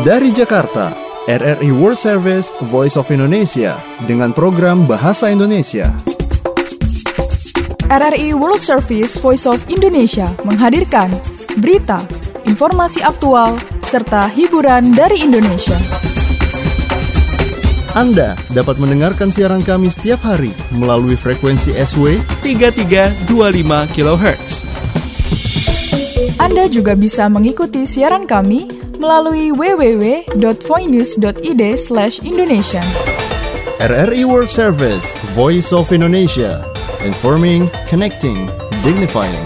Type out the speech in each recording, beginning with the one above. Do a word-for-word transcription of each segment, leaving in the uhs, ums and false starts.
Dari Jakarta, R R I World Service Voice of Indonesia dengan program Bahasa Indonesia. R R I World Service Voice of Indonesia menghadirkan berita, informasi aktual, serta hiburan dari Indonesia. Anda dapat mendengarkan siaran kami setiap hari melalui frekuensi S W tiga tiga dua lima kilohertz. Anda juga bisa mengikuti siaran kami melalui w w w dot voinews dot i d slash indonesia. R R I World Service Voice of Indonesia. Informing, connecting, dignifying.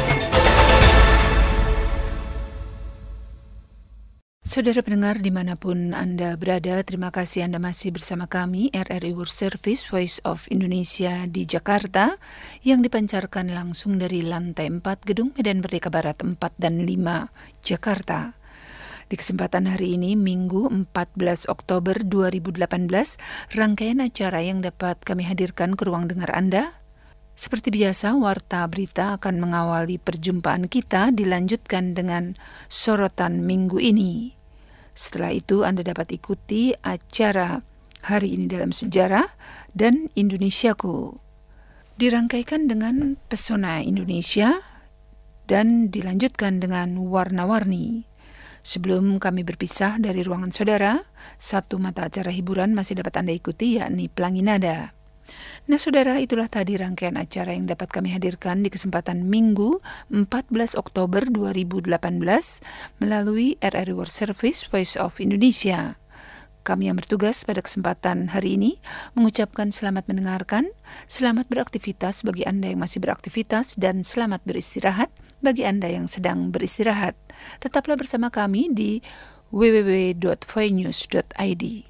Saudara pendengar dimanapun Anda berada, terima kasih Anda masih bersama kami R R I World Service Voice of Indonesia di Jakarta yang dipancarkan langsung dari lantai empat Gedung Medan Merdeka Barat empat dan lima, Jakarta. Di kesempatan hari ini, Minggu empat belas Oktober dua ribu delapan belas, rangkaian acara yang dapat kami hadirkan ke ruang dengar Anda. Seperti biasa, Warta Berita akan mengawali perjumpaan kita, dilanjutkan dengan sorotan minggu ini. Setelah itu, Anda dapat ikuti acara Hari Ini Dalam Sejarah dan Indonesiaku. Dirangkaikan dengan Pesona Indonesia dan dilanjutkan dengan Warna-Warni. Sebelum kami berpisah dari ruangan saudara, satu mata acara hiburan masih dapat Anda ikuti, yakni Pelangi Nada. Nah saudara, itulah tadi rangkaian acara yang dapat kami hadirkan di kesempatan Minggu empat belas Oktober dua ribu delapan belas melalui R R I World Service Voice of Indonesia. Kami yang bertugas pada kesempatan hari ini mengucapkan selamat mendengarkan, selamat beraktivitas bagi Anda yang masih beraktivitas, dan selamat beristirahat bagi Anda yang sedang beristirahat. Tetaplah bersama kami di w w w dot voinews dot i d.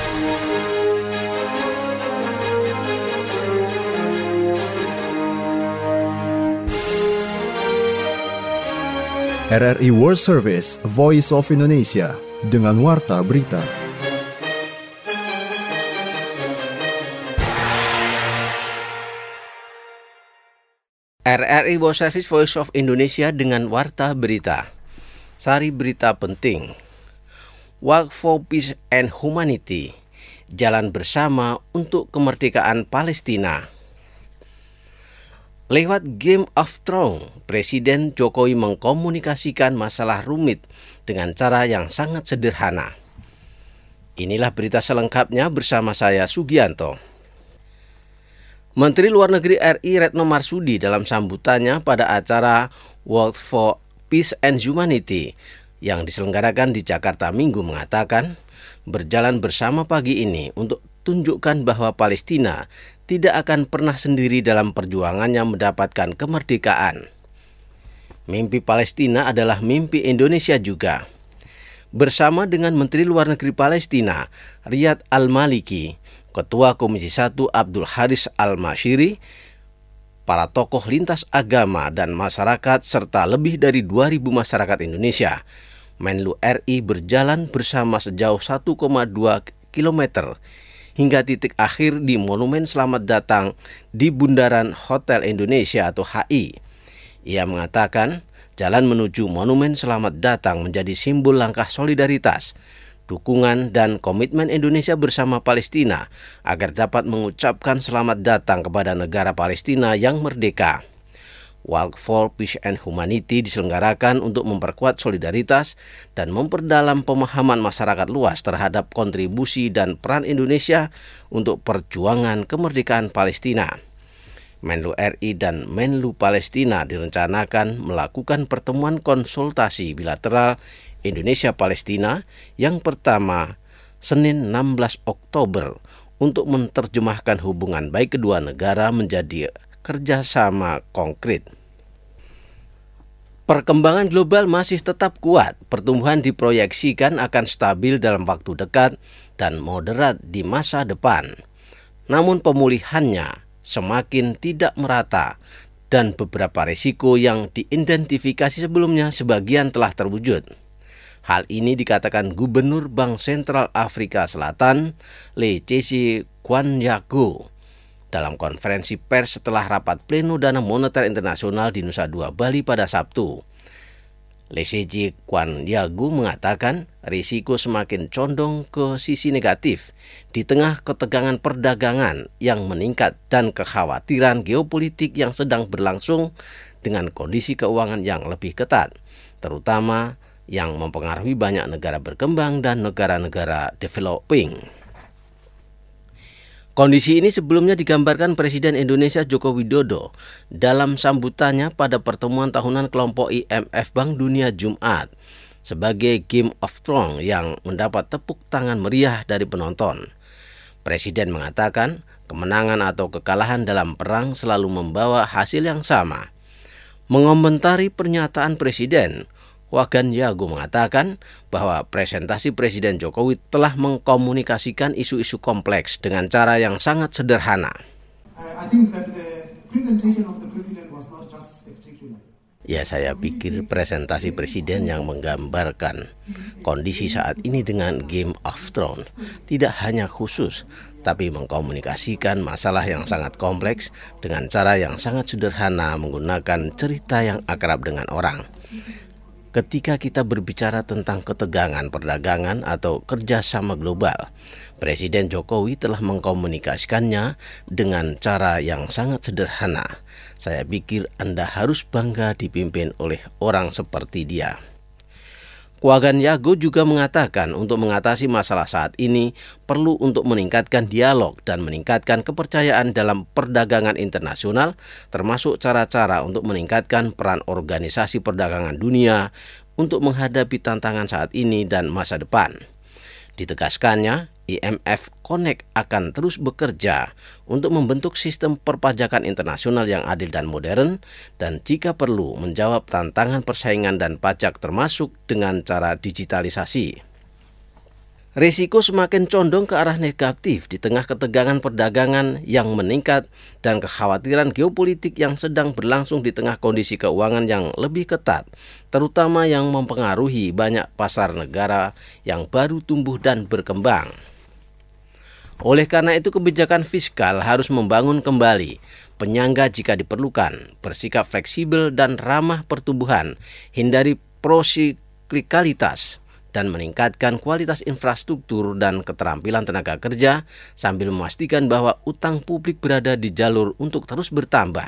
R R I World Service Voice of Indonesia dengan Warta Berita. R R I World Service Voice of Indonesia dengan Warta Berita. Sari berita penting. Walk for Peace and Humanity. Jalan bersama untuk kemerdekaan Palestina. Lewat Game of Thrones, Presiden Jokowi mengkomunikasikan masalah rumit dengan cara yang sangat sederhana. Inilah berita selengkapnya bersama saya Sugianto. Menteri Luar Negeri R I Retno Marsudi dalam sambutannya pada acara Walk for Peace and Humanity yang diselenggarakan di Jakarta Minggu mengatakan, berjalan bersama pagi ini untuk tunjukkan bahwa Palestina tidak akan pernah sendiri dalam perjuangannya mendapatkan kemerdekaan. Mimpi Palestina adalah mimpi Indonesia juga. Bersama dengan Menteri Luar Negeri Palestina, Riyad Al-Maliki, Ketua Komisi satu Abdul Haris Al-Masyiri, para tokoh lintas agama dan masyarakat, serta lebih dari dua ribu masyarakat Indonesia, Menlu R I berjalan bersama sejauh satu koma dua kilometer hingga titik akhir di Monumen Selamat Datang di Bundaran Hotel Indonesia atau H I. Ia mengatakan, jalan menuju Monumen Selamat Datang menjadi simbol langkah solidaritas, dukungan dan komitmen Indonesia bersama Palestina agar dapat mengucapkan selamat datang kepada negara Palestina yang merdeka. Walk for Peace and Humanity diselenggarakan untuk memperkuat solidaritas dan memperdalam pemahaman masyarakat luas terhadap kontribusi dan peran Indonesia untuk perjuangan kemerdekaan Palestina. Menlu R I dan Menlu Palestina direncanakan melakukan pertemuan konsultasi bilateral Indonesia-Palestina yang pertama Senin enam belas Oktober untuk menerjemahkan hubungan baik kedua negara menjadi kerjasama konkret. Perkembangan global masih tetap kuat. Pertumbuhan diproyeksikan akan stabil dalam waktu dekat dan moderat di masa depan. Namun pemulihannya semakin tidak merata dan beberapa risiko yang diidentifikasi sebelumnya sebagian telah terwujud. Hal ini dikatakan Gubernur Bank Sentral Afrika Selatan, Letshego Kwanyago, dalam konferensi pers setelah rapat pleno Dana Moneter Internasional di Nusa Dua, Bali pada Sabtu. Letshego Kwanyago mengatakan risiko semakin condong ke sisi negatif di tengah ketegangan perdagangan yang meningkat dan kekhawatiran geopolitik yang sedang berlangsung dengan kondisi keuangan yang lebih ketat, terutama yang mempengaruhi banyak negara berkembang dan negara-negara developing. Kondisi ini sebelumnya digambarkan Presiden Indonesia Joko Widodo dalam sambutannya pada pertemuan tahunan kelompok I M F Bank Dunia Jumat sebagai Game of Thrones yang mendapat tepuk tangan meriah dari penonton. Presiden mengatakan kemenangan atau kekalahan dalam perang selalu membawa hasil yang sama. Mengomentari pernyataan Presiden, Wagan Yago mengatakan bahwa presentasi Presiden Jokowi telah mengkomunikasikan isu-isu kompleks dengan cara yang sangat sederhana. I think that the presentation of the president was not just spectacular. Ya, saya pikir presentasi Presiden yang menggambarkan kondisi saat ini dengan Game of Thrones tidak hanya khusus, tapi mengkomunikasikan masalah yang sangat kompleks dengan cara yang sangat sederhana menggunakan cerita yang akrab dengan orang. Ketika kita berbicara tentang ketegangan perdagangan atau kerjasama global, Presiden Jokowi telah mengkomunikasikannya dengan cara yang sangat sederhana. Saya pikir Anda harus bangga dipimpin oleh orang seperti dia. Wagan Yago juga mengatakan untuk mengatasi masalah saat ini perlu untuk meningkatkan dialog dan meningkatkan kepercayaan dalam perdagangan internasional, termasuk cara-cara untuk meningkatkan peran organisasi perdagangan dunia untuk menghadapi tantangan saat ini dan masa depan. Ditegaskannya, I M F Connect akan terus bekerja untuk membentuk sistem perpajakan internasional yang adil dan modern, dan jika perlu menjawab tantangan persaingan dan pajak termasuk dengan cara digitalisasi. Risiko semakin condong ke arah negatif di tengah ketegangan perdagangan yang meningkat dan kekhawatiran geopolitik yang sedang berlangsung di tengah kondisi keuangan yang lebih ketat, terutama yang mempengaruhi banyak pasar negara yang baru tumbuh dan berkembang. Oleh karena itu, kebijakan fiskal harus membangun kembali penyangga jika diperlukan, bersikap fleksibel dan ramah pertumbuhan, hindari prosiklikalitas, dan meningkatkan kualitas infrastruktur dan keterampilan tenaga kerja sambil memastikan bahwa utang publik berada di jalur untuk terus bertambah.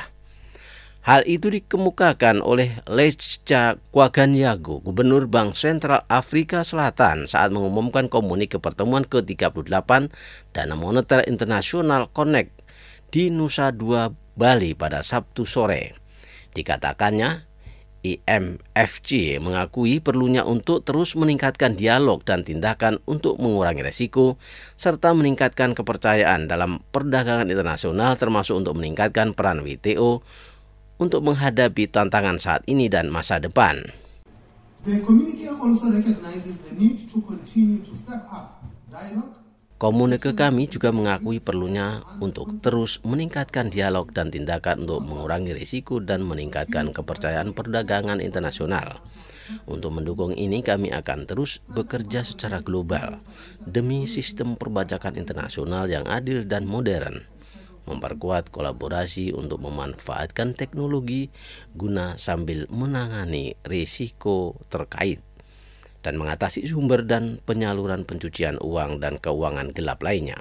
Hal itu dikemukakan oleh Letscha Kwaganyago, Gubernur Bank Sentral Afrika Selatan, saat mengumumkan komunike pertemuan ke tiga puluh delapan Dana Moneter Internasional Connect di Nusa Dua, Bali pada Sabtu sore. Dikatakannya, I M F C mengakui perlunya untuk terus meningkatkan dialog dan tindakan untuk mengurangi resiko, serta meningkatkan kepercayaan dalam perdagangan internasional, termasuk untuk meningkatkan peran W T O untuk menghadapi tantangan saat ini dan masa depan. The communique also recognizes the need to continue to step up dialogue. Komunike kami juga mengakui perlunya untuk terus meningkatkan dialog dan tindakan untuk mengurangi risiko dan meningkatkan kepercayaan perdagangan internasional. Untuk mendukung ini, kami akan terus bekerja secara global demi sistem perpajakan internasional yang adil dan modern, memperkuat kolaborasi untuk memanfaatkan teknologi guna sambil menangani risiko terkait, dan mengatasi sumber dan penyaluran pencucian uang dan keuangan gelap lainnya.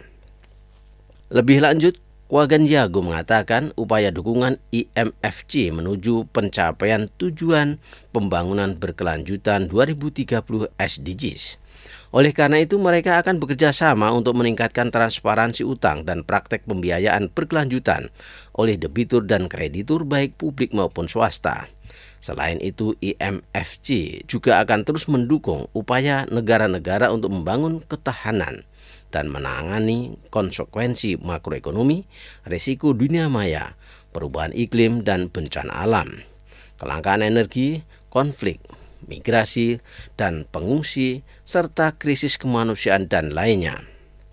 Lebih lanjut, Kwaganyago mengatakan upaya dukungan I M F C menuju pencapaian tujuan pembangunan berkelanjutan dua ribu tiga puluh S D Gs. Oleh karena itu, mereka akan bekerja sama untuk meningkatkan transparansi utang dan praktek pembiayaan berkelanjutan oleh debitur dan kreditur baik publik maupun swasta. Selain itu, I M F C juga akan terus mendukung upaya negara-negara untuk membangun ketahanan dan menangani konsekuensi makroekonomi, risiko dunia maya, perubahan iklim dan bencana alam, kelangkaan energi, konflik, migrasi dan pengungsi, serta krisis kemanusiaan dan lainnya.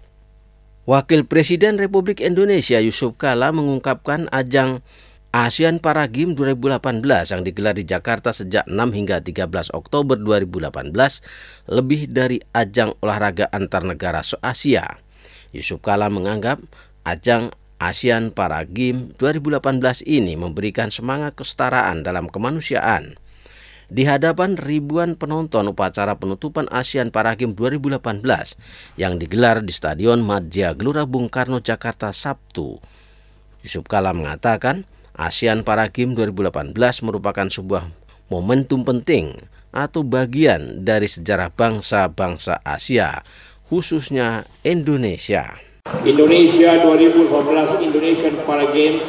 Wakil Presiden Republik Indonesia Yusuf Kala mengungkapkan ajang ASEAN Para Games dua ribu delapan belas yang digelar di Jakarta sejak enam hingga tiga belas Oktober dua ribu delapan belas lebih dari ajang olahraga antar negara se-Asia. Yusuf Kala menganggap ajang ASEAN Para Games dua ribu delapan belas ini memberikan semangat kesetaraan dalam kemanusiaan. di hadapan ribuan penonton upacara penutupan Asian Para Games dua ribu delapan belas yang digelar di Stadion Madya Gelora Bung Karno, Jakarta, Sabtu. Yusuf Kala mengatakan, Asian Para Games dua ribu delapan belas merupakan sebuah momentum penting atau bagian dari sejarah bangsa-bangsa Asia, khususnya Indonesia. Indonesia dua ribu delapan belas Indonesian Para Games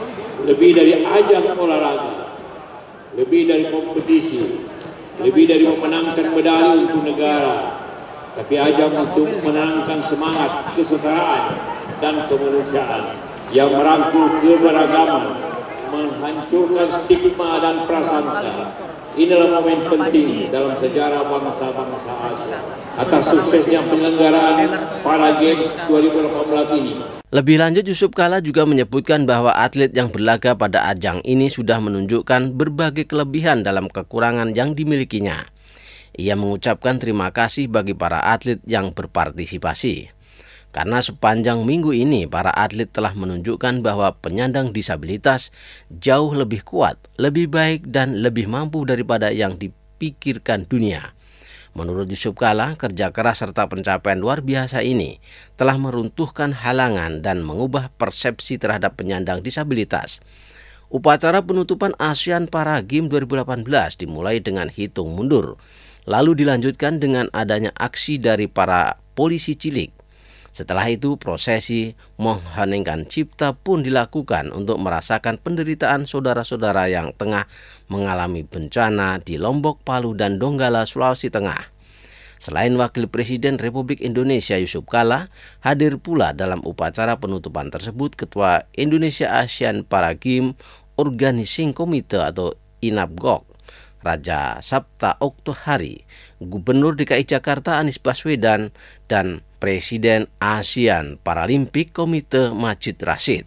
lebih dari ajang olahraga, lebih dari kompetisi, lebih dari memenangkan medali untuk negara, tapi ajang untuk menanamkan semangat kesetaraan dan kemanusiaan yang merangkul keberagaman, menghancurkan stigma dan prasangka. Inilah momen penting dalam sejarah bangsa-bangsa Asia atas suksesnya penyelenggaraan Para Games dua ribu delapan belas ini. Lebih lanjut, Yusuf Kala juga menyebutkan bahwa atlet yang berlaga pada ajang ini sudah menunjukkan berbagai kelebihan dalam kekurangan yang dimilikinya. Ia mengucapkan terima kasih bagi para atlet yang berpartisipasi. Karena sepanjang minggu ini para atlet telah menunjukkan bahwa penyandang disabilitas jauh lebih kuat, lebih baik dan lebih mampu daripada yang dipikirkan dunia. Menurut Yusuf Kala, kerja keras serta pencapaian luar biasa ini telah meruntuhkan halangan dan mengubah persepsi terhadap penyandang disabilitas. Upacara penutupan ASEAN Para Games dua ribu delapan belas dimulai dengan hitung mundur, lalu dilanjutkan dengan adanya aksi dari para polisi cilik. Setelah itu, prosesi mengheningkan cipta pun dilakukan untuk merasakan penderitaan saudara-saudara yang tengah mengalami bencana di Lombok, Palu, dan Donggala, Sulawesi Tengah. Selain Wakil Presiden Republik Indonesia Yusuf Kala, hadir pula dalam upacara penutupan tersebut Ketua Indonesia ASEAN Para Games Organizing Committee atau I N A B G O C, Raja Sabta Oktohari, Gubernur D K I Jakarta Anies Baswedan, dan Presiden ASEAN Paralimpik Komite Majid Rashid.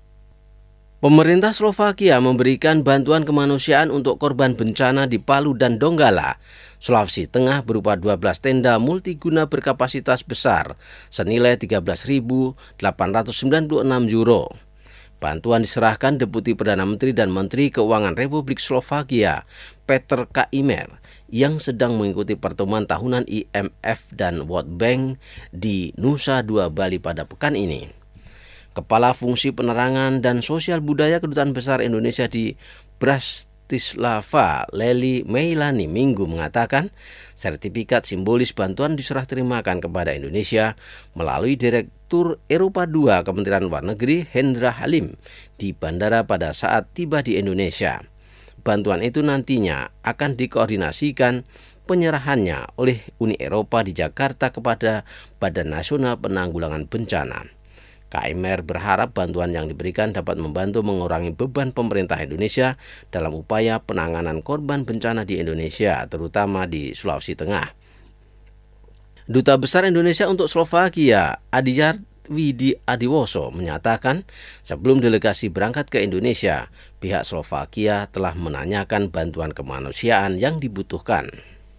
Pemerintah Slovakia memberikan bantuan kemanusiaan untuk korban bencana di Palu dan Donggala, Sulawesi Tengah berupa dua belas tenda multiguna berkapasitas besar senilai tiga belas ribu delapan ratus sembilan puluh enam euro. Bantuan diserahkan Deputi Perdana Menteri dan Menteri Keuangan Republik Slovakia, Peter Kaimer, yang sedang mengikuti pertemuan tahunan I M F dan World Bank di Nusa Dua Bali pada pekan ini. Kepala Fungsi Penerangan dan Sosial Budaya Kedutaan Besar Indonesia di Bratislava, Lely Meilani, Minggu mengatakan sertifikat simbolis bantuan diserah terimakan kepada Indonesia melalui Direktur Eropa dua Kementerian Luar Negeri Hendra Halim di bandara pada saat tiba di Indonesia. Bantuan itu nantinya akan dikoordinasikan penyerahannya oleh Uni Eropa di Jakarta kepada Badan Nasional Penanggulangan Bencana. K M R berharap bantuan yang diberikan dapat membantu mengurangi beban pemerintah Indonesia dalam upaya penanganan korban bencana di Indonesia, terutama di Sulawesi Tengah. Duta Besar Indonesia untuk Slovakia, Adiyar Widi Adiwoso, menyatakan sebelum delegasi berangkat ke Indonesia, pihak Slovakia telah menanyakan bantuan kemanusiaan yang dibutuhkan.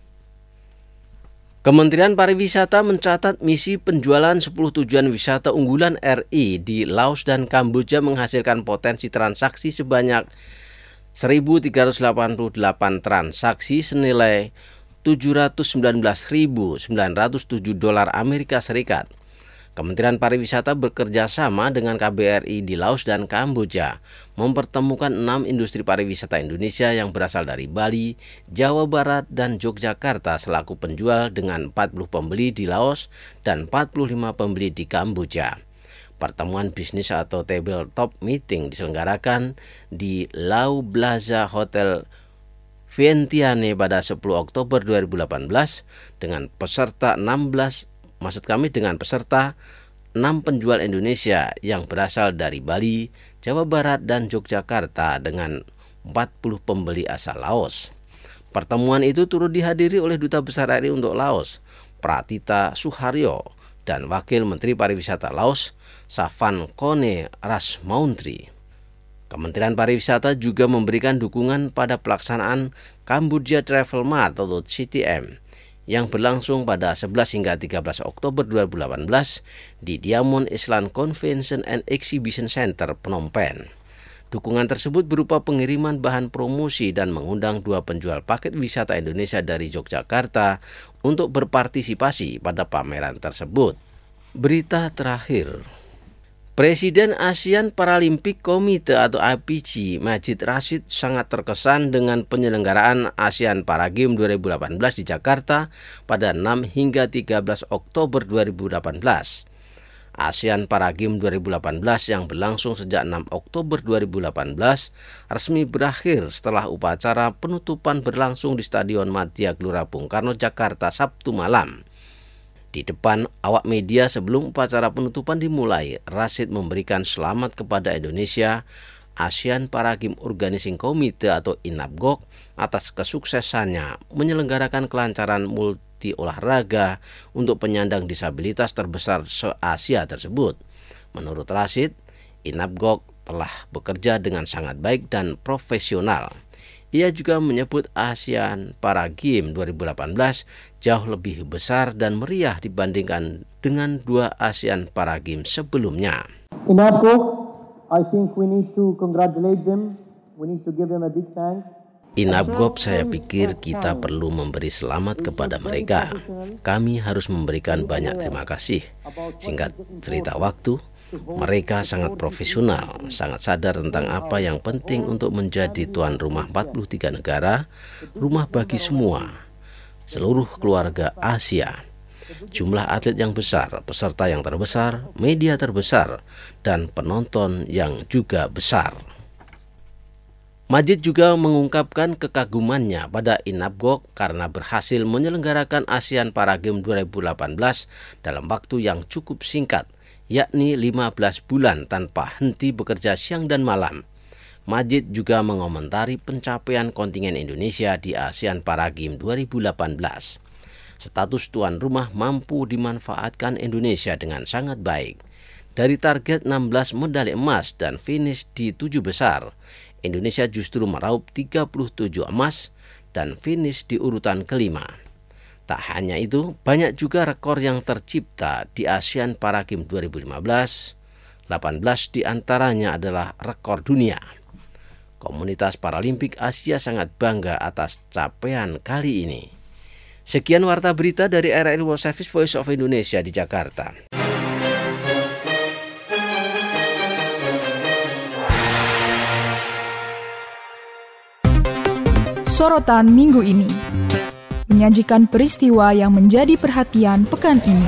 Kementerian Pariwisata mencatat misi penjualan sepuluh tujuan wisata unggulan R I di Laos dan Kamboja menghasilkan potensi transaksi sebanyak seribu tiga ratus delapan puluh delapan transaksi senilai tujuh ratus sembilan belas ribu sembilan ratus tujuh dolar Amerika Serikat. Kementerian Pariwisata bekerja sama dengan K B R I di Laos dan Kamboja mempertemukan enam industri pariwisata Indonesia yang berasal dari Bali, Jawa Barat, dan Yogyakarta selaku penjual dengan empat puluh pembeli di Laos dan empat puluh lima pembeli di Kamboja. Pertemuan bisnis atau tabletop meeting diselenggarakan di Lau Plaza Hotel Vientiane pada sepuluh Oktober dua ribu delapan belas dengan peserta enam belas Maksud kami dengan peserta enam penjual Indonesia yang berasal dari Bali, Jawa Barat, dan Yogyakarta dengan empat puluh pembeli asal Laos. Pertemuan itu turut dihadiri oleh Duta Besar R I untuk Laos, Pratita Suharyo, dan Wakil Menteri Pariwisata Laos, Savan Kone Rasmauntri. Kementerian Pariwisata juga memberikan dukungan pada pelaksanaan Cambodia Travel Mart atau C T M yang berlangsung pada sebelas hingga tiga belas Oktober dua ribu delapan belas di Diamond Island Convention and Exhibition Center, Phnom Penh. Dukungan tersebut berupa pengiriman bahan promosi dan mengundang dua penjual paket wisata Indonesia dari Yogyakarta untuk berpartisipasi pada pameran tersebut. Berita terakhir, Presiden ASEAN Paralympic Committee atau A P C, Majid Rashid, sangat terkesan dengan penyelenggaraan ASEAN Para Games dua ribu delapan belas di Jakarta pada enam hingga tiga belas Oktober dua ribu delapan belas. ASEAN Para Games dua ribu delapan belas yang berlangsung sejak enam Oktober dua ribu delapan belas resmi berakhir setelah upacara penutupan berlangsung di Stadion Madia Gelora Bung Karno, Jakarta, Sabtu malam. Di depan awak media sebelum upacara penutupan dimulai, Rashid memberikan selamat kepada Indonesia, ASEAN Para Games Organizing Committee atau INAPGOC atas kesuksesannya menyelenggarakan kelancaran multi di olahraga untuk penyandang disabilitas terbesar se-Asia tersebut. Menurut Rashid, INAPGOC telah bekerja dengan sangat baik dan profesional. Ia juga menyebut ASEAN Para Games dua ribu delapan belas jauh lebih besar dan meriah dibandingkan dengan dua ASEAN Para Games sebelumnya. INAPGOC, I think we need to congratulate them. We need to give them a big thanks. INAPGOC, saya pikir kita perlu memberi selamat kepada mereka. Kami harus memberikan banyak terima kasih. Singkat cerita waktu, mereka sangat profesional, sangat sadar tentang apa yang penting untuk menjadi tuan rumah empat puluh tiga negara, rumah bagi semua, seluruh keluarga Asia. Jumlah atlet yang besar, peserta yang terbesar, media terbesar, dan penonton yang juga besar. Majid juga mengungkapkan kekagumannya pada INAPGOC karena berhasil menyelenggarakan ASEAN Para Games dua ribu delapan belas dalam waktu yang cukup singkat, yakni lima belas bulan tanpa henti bekerja siang dan malam. Majid juga mengomentari pencapaian kontingen Indonesia di ASEAN Para Games dua ribu delapan belas. Status tuan rumah mampu dimanfaatkan Indonesia dengan sangat baik. Dari target enam belas medali emas dan finish di tujuh besar, Indonesia justru meraup tiga puluh tujuh emas dan finish di urutan kelima. Tak hanya itu, banyak juga rekor yang tercipta di ASEAN Para Games dua ribu lima belas. delapan belas diantaranya adalah rekor dunia. Komunitas Paralimpik Asia sangat bangga atas capaian kali ini. Sekian warta berita dari R R I World Service Voice of Indonesia di Jakarta. Sorotan minggu ini menyajikan peristiwa yang menjadi perhatian pekan ini.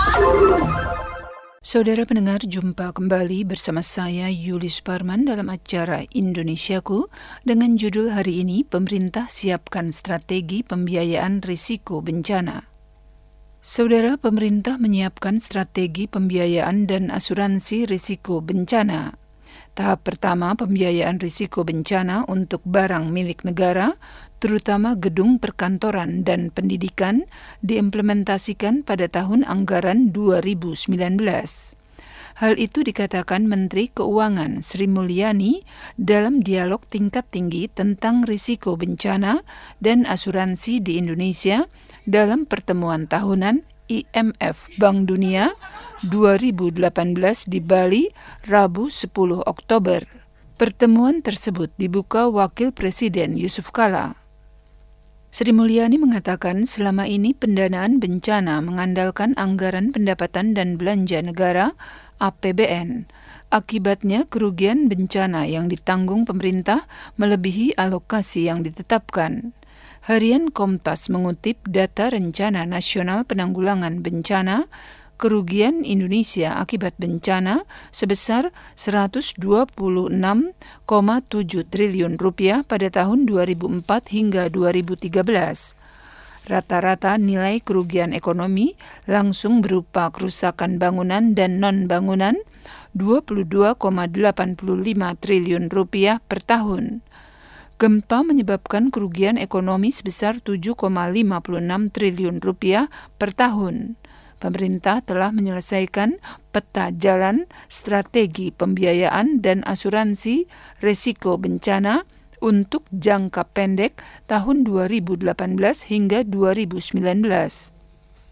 Saudara pendengar, jumpa kembali bersama saya Yuli Suparman dalam acara Indonesiaku dengan judul hari ini, Pemerintah Siapkan Strategi Pembiayaan Risiko Bencana. Saudara, pemerintah menyiapkan strategi pembiayaan dan asuransi risiko bencana. Tahap pertama, pembiayaan risiko bencana untuk barang milik negara, terutama gedung perkantoran dan pendidikan, diimplementasikan pada tahun anggaran dua ribu sembilan belas. Hal itu dikatakan Menteri Keuangan Sri Mulyani dalam dialog tingkat tinggi tentang risiko bencana dan asuransi di Indonesia dalam pertemuan tahunan I M F Bank Dunia dua ribu delapan belas di Bali, Rabu sepuluh Oktober. Pertemuan tersebut dibuka Wakil Presiden Yusuf Kala. Sri Mulyani mengatakan selama ini pendanaan bencana mengandalkan anggaran pendapatan dan belanja negara A P B N. Akibatnya kerugian bencana yang ditanggung pemerintah melebihi alokasi yang ditetapkan. Harian Kompas mengutip data Rencana Nasional Penanggulangan Bencana, kerugian Indonesia akibat bencana sebesar seratus dua puluh enam koma tujuh triliun rupiah pada tahun dua ribu empat hingga dua ribu tiga belas. Rata-rata nilai kerugian ekonomi langsung berupa kerusakan bangunan dan non-bangunan dua puluh dua koma delapan lima triliun rupiah per tahun. Gempa menyebabkan kerugian ekonomi sebesar tujuh koma lima enam triliun rupiah per tahun. Pemerintah telah menyelesaikan peta jalan strategi pembiayaan dan asuransi risiko bencana untuk jangka pendek tahun dua ribu delapan belas hingga dua ribu sembilan belas.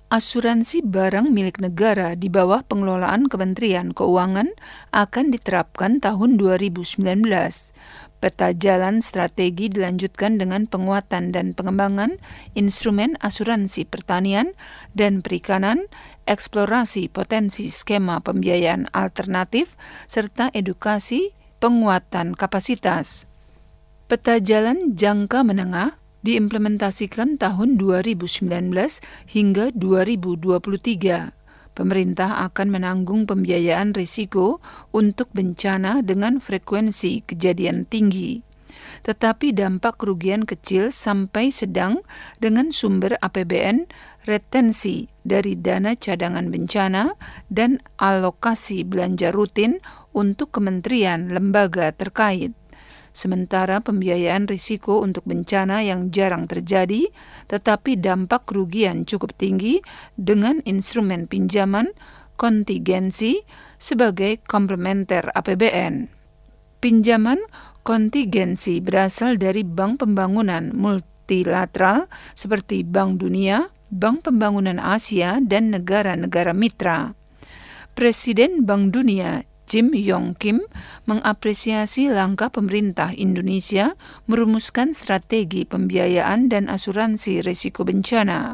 asuransi barang milik negara di bawah pengelolaan Kementerian Keuangan akan diterapkan tahun dua ribu sembilan belas. Peta jalan strategi dilanjutkan dengan penguatan dan pengembangan instrumen asuransi pertanian dan perikanan, eksplorasi potensi skema pembiayaan alternatif, serta edukasi penguatan kapasitas. Peta jalan jangka menengah diimplementasikan tahun dua ribu sembilan belas hingga dua ribu dua puluh tiga. Pemerintah akan menanggung pembiayaan risiko untuk bencana dengan frekuensi kejadian tinggi. Tetapi dampak kerugian kecil sampai sedang dengan sumber A P B N, retensi dari dana cadangan bencana, dan alokasi belanja rutin untuk kementerian lembaga terkait. Sementara pembiayaan risiko untuk bencana yang jarang terjadi, tetapi dampak kerugian cukup tinggi dengan instrumen pinjaman kontingensi sebagai komplementer A P B N. Pinjaman kontingensi berasal dari bank pembangunan multilateral seperti Bank Dunia, Bank Pembangunan Asia, dan negara-negara mitra. Presiden Bank Dunia Jim Yong Kim mengapresiasi langkah pemerintah Indonesia merumuskan strategi pembiayaan dan asuransi risiko bencana.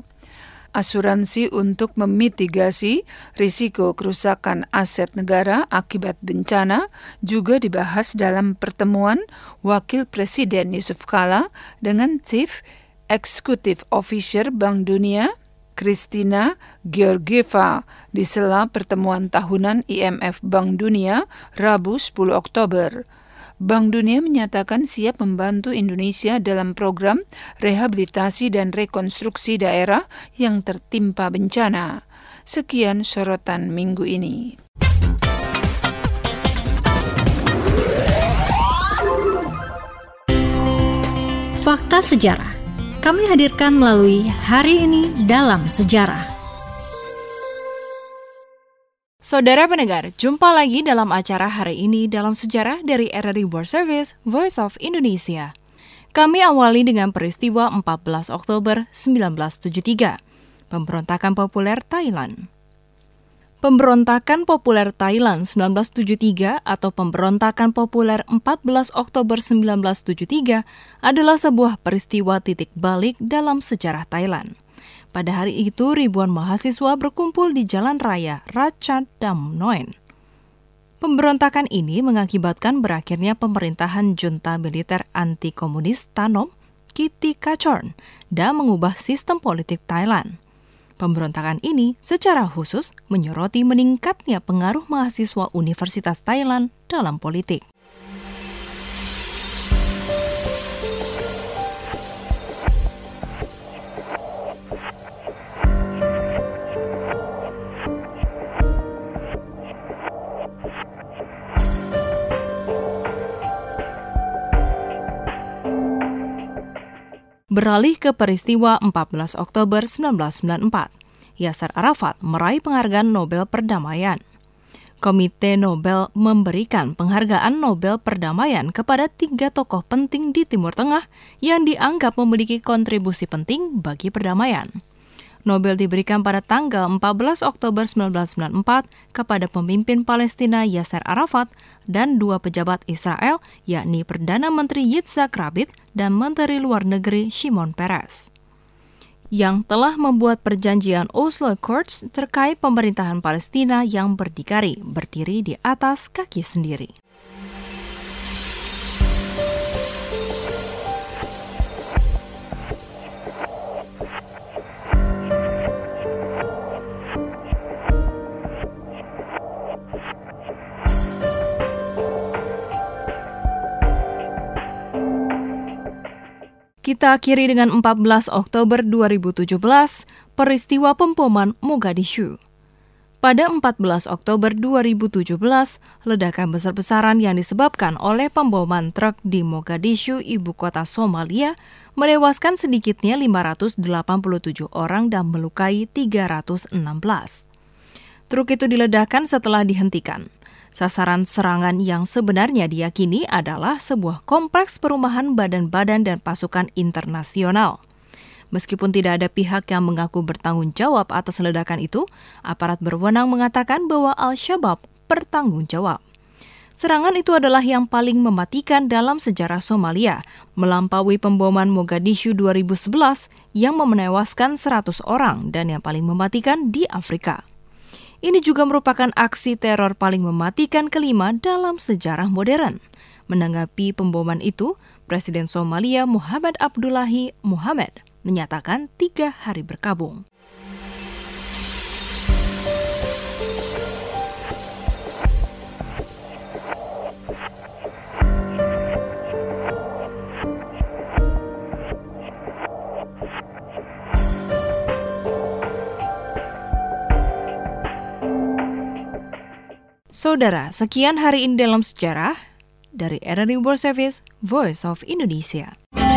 Asuransi untuk memitigasi risiko kerusakan aset negara akibat bencana juga dibahas dalam pertemuan Wakil Presiden Yusuf Kala dengan Chief Executive Officer Bank Dunia Kristina Georgieva di sela pertemuan tahunan I M F Bank Dunia Rabu sepuluh Oktober. Bank Dunia menyatakan siap membantu Indonesia dalam program rehabilitasi dan rekonstruksi daerah yang tertimpa bencana. Sekian sorotan minggu ini. Fakta sejarah kami hadirkan melalui Hari Ini Dalam Sejarah. Saudara pendengar, jumpa lagi dalam acara Hari Ini Dalam Sejarah dari R R I World Service, Voice of Indonesia. Kami awali dengan peristiwa empat belas Oktober sembilan belas tujuh puluh tiga, pemberontakan populer Thailand. Pemberontakan populer Thailand sembilan belas tujuh puluh tiga atau pemberontakan populer empat belas Oktober sembilan belas tujuh puluh tiga adalah sebuah peristiwa titik balik dalam sejarah Thailand. Pada hari itu, ribuan mahasiswa berkumpul di Jalan Raya Ratchadamnoen. Pemberontakan ini mengakibatkan berakhirnya pemerintahan junta militer anti-komunis Thanom Kittikachorn dan mengubah sistem politik Thailand. Pemberontakan ini secara khusus menyoroti meningkatnya pengaruh mahasiswa Universitas Thailand dalam politik. Beralih ke peristiwa empat belas Oktober sembilan belas sembilan puluh empat, Yasser Arafat meraih penghargaan Nobel Perdamaian. Komite Nobel memberikan penghargaan Nobel Perdamaian kepada tiga tokoh penting di Timur Tengah yang dianggap memiliki kontribusi penting bagi perdamaian. Nobel diberikan pada tanggal empat belas Oktober sembilan belas sembilan puluh empat kepada pemimpin Palestina Yasser Arafat dan dua pejabat Israel, yakni Perdana Menteri Yitzhak Rabin dan Menteri Luar Negeri Shimon Peres, yang telah membuat perjanjian Oslo Accords terkait pemerintahan Palestina yang berdikari, berdiri di atas kaki sendiri. Kita akhiri dengan empat belas Oktober dua ribu tujuh belas, peristiwa pemboman Mogadishu. Pada empat belas Oktober dua ribu tujuh belas, ledakan besar-besaran yang disebabkan oleh pemboman truk di Mogadishu, ibu kota Somalia, menewaskan sedikitnya lima ratus delapan puluh tujuh orang dan melukai tiga ratus enam belas. Truk itu diledakkan setelah dihentikan. Sasaran serangan yang sebenarnya diyakini adalah sebuah kompleks perumahan badan-badan dan pasukan internasional. Meskipun tidak ada pihak yang mengaku bertanggung jawab atas ledakan itu, aparat berwenang mengatakan bahwa Al-Shabaab bertanggung jawab. Serangan itu adalah yang paling mematikan dalam sejarah Somalia, melampaui pemboman Mogadishu dua ribu sebelas yang menewaskan seratus orang dan yang paling mematikan di Afrika. Ini juga merupakan aksi teror paling mematikan kelima dalam sejarah modern. Menanggapi pemboman itu, Presiden Somalia Muhammad Abdullahi Muhammad menyatakan tiga hari berkabung. Saudara, sekian hari ini dalam sejarah dari R R I World Service, Voice of Indonesia.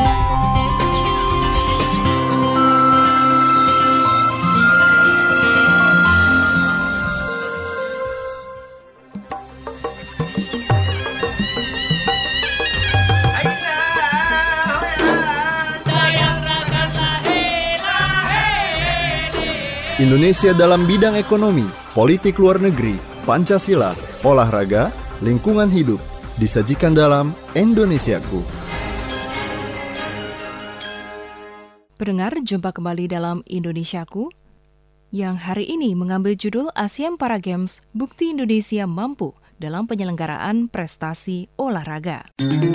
Indonesia dalam bidang ekonomi, politik luar negeri, Pancasila, olahraga, lingkungan hidup, disajikan dalam Indonesiaku. Pendengar, jumpa kembali dalam Indonesiaku yang hari ini mengambil judul ASEAN Para Games, Bukti Indonesia Mampu dalam Penyelenggaraan Prestasi Olahraga.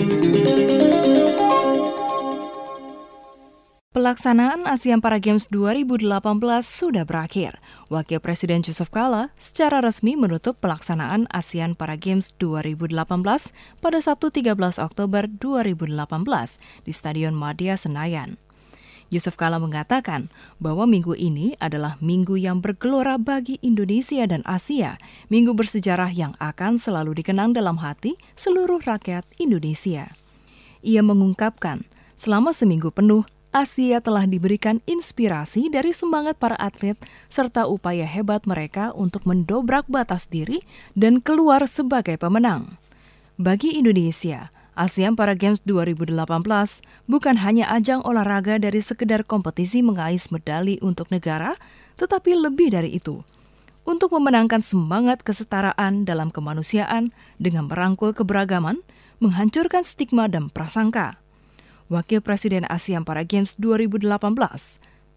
Pelaksanaan ASEAN Para Games dua ribu delapan belas sudah berakhir. Wakil Presiden Yusuf Kala secara resmi menutup pelaksanaan ASEAN Para Games dua ribu delapan belas pada Sabtu tiga belas Oktober dua ribu delapan belas di Stadion Madia Senayan. Yusuf Kala mengatakan bahwa minggu ini adalah minggu yang bergelora bagi Indonesia dan Asia, minggu bersejarah yang akan selalu dikenang dalam hati seluruh rakyat Indonesia. Ia mengungkapkan, selama seminggu penuh, Asia telah diberikan inspirasi dari semangat para atlet serta upaya hebat mereka untuk mendobrak batas diri dan keluar sebagai pemenang. Bagi Indonesia, ASEAN Para Games dua ribu delapan belas bukan hanya ajang olahraga dari sekedar kompetisi mengais medali untuk negara, tetapi lebih dari itu. Untuk memenangkan semangat kesetaraan dalam kemanusiaan dengan merangkul keberagaman, menghancurkan stigma dan prasangka. Wakil Presiden ASEAN Para Games dua ribu delapan belas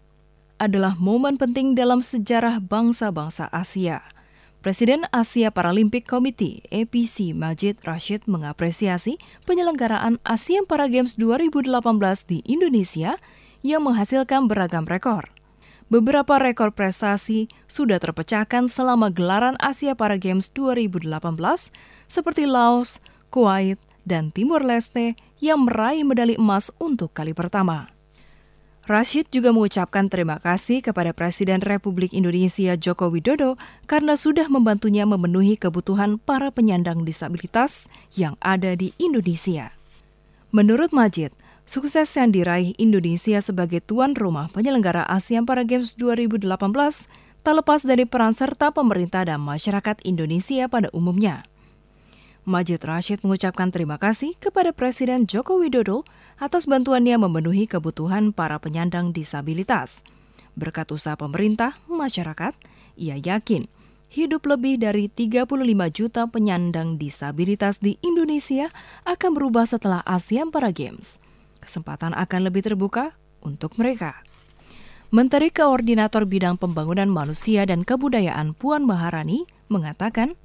adalah momen penting dalam sejarah bangsa-bangsa Asia. Presiden Asia Paralympic Committee A P C Majid Rashid mengapresiasi penyelenggaraan ASEAN Para Games dua ribu delapan belas di Indonesia yang menghasilkan beragam rekor. Beberapa rekor prestasi sudah terpecahkan selama gelaran Asia Para Games dua ribu delapan belas seperti Laos, Kuwait, dan Timor Leste yang meraih medali emas untuk kali pertama. Rashid juga mengucapkan terima kasih kepada Presiden Republik Indonesia Joko Widodo karena sudah membantunya memenuhi kebutuhan para penyandang disabilitas yang ada di Indonesia. Menurut Majid, sukses yang diraih Indonesia sebagai tuan rumah penyelenggara ASEAN Para Games dua ribu delapan belas tak lepas dari peran serta pemerintah dan masyarakat Indonesia pada umumnya. Majid Rashid mengucapkan terima kasih kepada Presiden Joko Widodo atas bantuannya memenuhi kebutuhan para penyandang disabilitas. Berkat usaha pemerintah, masyarakat, ia yakin hidup lebih dari tiga puluh lima juta penyandang disabilitas di Indonesia akan berubah setelah ASEAN Para Games. Kesempatan akan lebih terbuka untuk mereka. Menteri Koordinator Bidang Pembangunan Manusia dan Kebudayaan Puan Maharani mengatakan,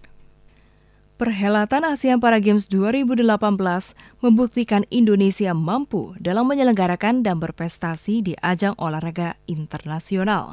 perhelatan ASEAN Para Games dua ribu delapan belas membuktikan Indonesia mampu dalam menyelenggarakan dan berprestasi di ajang olahraga internasional.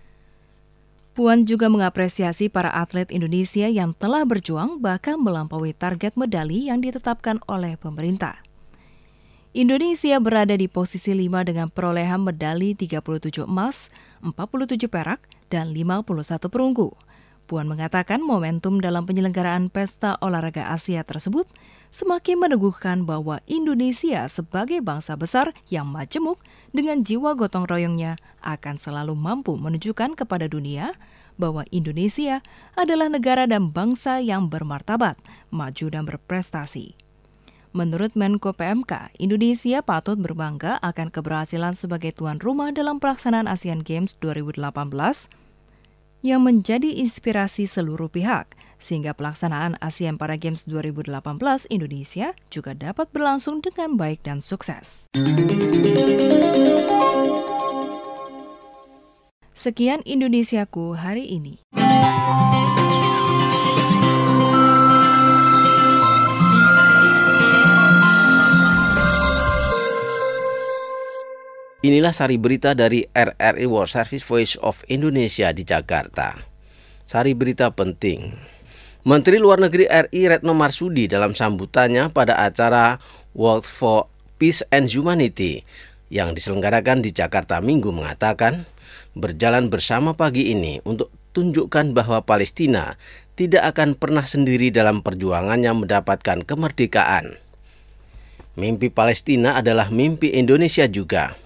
Puan juga mengapresiasi para atlet Indonesia yang telah berjuang bahkan melampaui target medali yang ditetapkan oleh pemerintah. Indonesia berada di posisi lima dengan perolehan medali tiga puluh tujuh emas, empat puluh tujuh perak, dan lima puluh satu perunggu. Puan mengatakan momentum dalam penyelenggaraan Pesta Olahraga Asia tersebut semakin meneguhkan bahwa Indonesia sebagai bangsa besar yang majemuk dengan jiwa gotong royongnya akan selalu mampu menunjukkan kepada dunia bahwa Indonesia adalah negara dan bangsa yang bermartabat, maju dan berprestasi. Menurut Menko P M K, Indonesia patut berbangga akan keberhasilan sebagai tuan rumah dalam pelaksanaan Asian Games dua ribu delapan belas yang menjadi inspirasi seluruh pihak, sehingga pelaksanaan Asian Para Games dua ribu delapan belas Indonesia juga dapat berlangsung dengan baik dan sukses. Sekian Indonesiaku hari ini. Inilah sari berita dari R R I World Service Voice of Indonesia di Jakarta. Sari berita penting. Menteri Luar Negeri R I Retno Marsudi dalam sambutannya pada acara World for Peace and Humanity yang diselenggarakan di Jakarta Minggu mengatakan, berjalan bersama pagi ini untuk tunjukkan bahwa Palestina tidak akan pernah sendiri dalam perjuangannya mendapatkan kemerdekaan. Mimpi Palestina adalah mimpi Indonesia juga.